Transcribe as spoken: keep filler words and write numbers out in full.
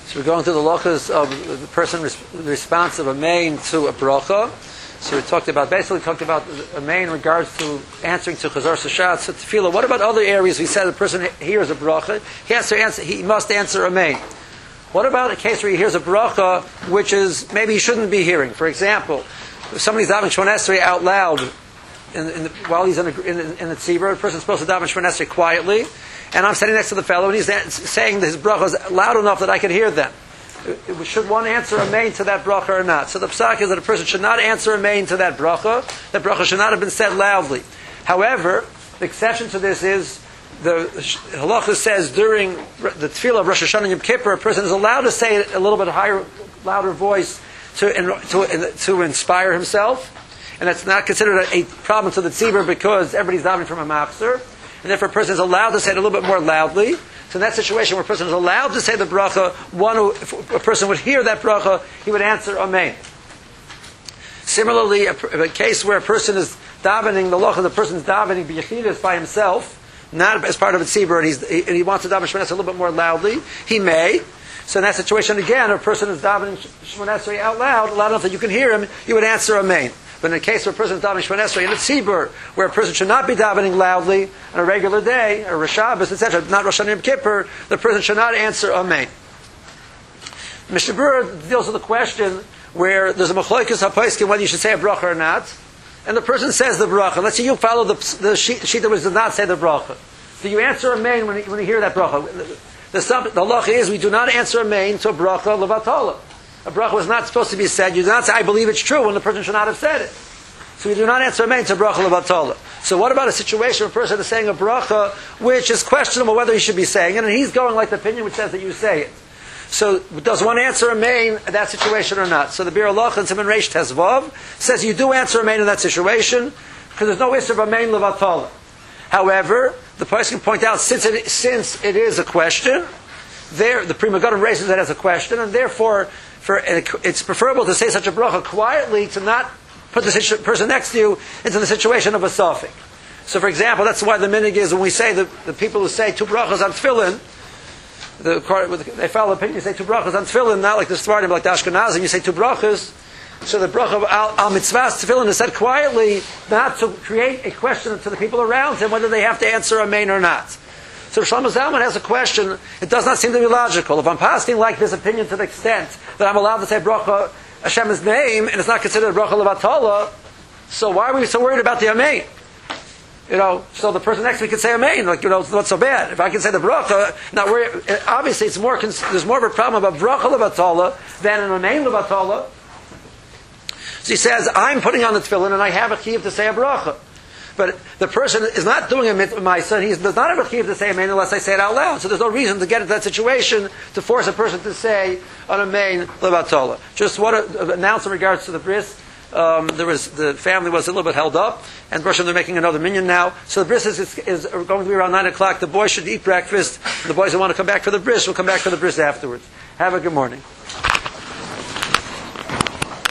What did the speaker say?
So we're going through the lochas of the person res- the response of a main to a bracha. So we talked about, basically talked about a main in regards to answering to chazar sashat, to tefillah. What about other areas? We said the person hears a bracha, he has to answer, he must answer a main. What about a case where he hears a bracha which is maybe he shouldn't be hearing? For example, if somebody's davening Shemona Esrei out loud in, in the, while he's in, a, in, in the tzibur, the person's supposed to daven Shemona Esrei quietly, and I'm sitting next to the fellow and he's saying that his bracha is loud enough that I can hear them. Should one answer a main to that bracha or not? So the psak is that a person should not answer a main to that bracha. That bracha should not have been said loudly. However, the exception to this is the halacha says during the tefillah of Rosh Hashanah and Yom Kippur, a person is allowed to say it a little bit higher, louder voice to to, to inspire himself, and that's not considered a, a problem to the tzibur because everybody's davening from a machzor, and therefore a person is allowed to say it a little bit more loudly. So in that situation where a person is allowed to say the bracha, one who, if a person would hear that bracha, he would answer amen. Similarly, a, a case where a person is davening, the locha, the person is davening b'yechidus by himself, not as part of a tzibur, and, he's, he, and he wants to daven Shemona Esrei a little bit more loudly, he may. So in that situation, again, if a person is davening Shemona Esrei out loud, loud enough that you can hear him, you would answer amen. But in the case where a person is davening Shemona Esrei in a tzibur, where a person should not be davening loudly on a regular day, or Rosh Hashanah, et cetera, not Rosh Hashanah Yom Kippur, the person should not answer amen. Mishnah Berurah deals with the question where there's a machlokes haposkim whether you should say a bracha or not, and the person says the bracha. Let's say you follow the, the sheet, sheet that does not say the bracha. Do you answer amen when you, when you hear that bracha? The, the, the halacha is we do not answer amen to a bracha levatala. A bracha was not supposed to be said. You do not say, I believe it's true, when the person should not have said it. So we do not answer amen to bracha levatala. So what about a situation where a person is saying a bracha which is questionable whether he should be saying it, and he's going like the opinion which says that you say it. So does one answer amen in that situation or not? So the Bir Halacha in Siman Reish Tezvav says you do answer amen in that situation because there's no issue of amen levatala. However, the person can point out since it, since it is a question, there the Pri Megadim raises it as a question, and therefore for, it's preferable to say such a bracha quietly to not put the situ- person next to you into the situation of a suffix. So for example, that's why the minhag is when we say the, the people who say two brachas on tefillin, the, they follow the opinion, you say two brachas on tefillin, not like the Sfardim, like the Ashkenazim, you say two brachas. So the bracha of al, al mitzvahs tefillin is said quietly, not to create a question to the people around him whether they have to answer amen or not. So Shlomo Zalman has a question. It does not seem to be logical. If I'm passing like this opinion to the extent that I'm allowed to say bracha Hashem's name and it's not considered bracha levatala, so why are we so worried about the amen? You know, so the person next to me can say amen, like, you know, it's not so bad. If I can say the bracha, not worry. Obviously, it's more. There's more of a problem about bracha levatala than an amen levatala. So he says, I'm putting on the tefillin and I have a chiyuv to say a bracha. But the person is not doing a mitzvah ma'aseh, he does not have a chiyuv to say amen unless I say it out loud. So there's no reason to get into that situation to force a person to say an amen levatala. Just what an announcement in regards to the bris. Um, there was the family was a little bit held up, and Bershom they're making another minyan now. So the bris is, is, is going to be around nine o'clock. The boys should eat breakfast. The boys who want to come back for the bris will come back for the bris afterwards. Have a good morning.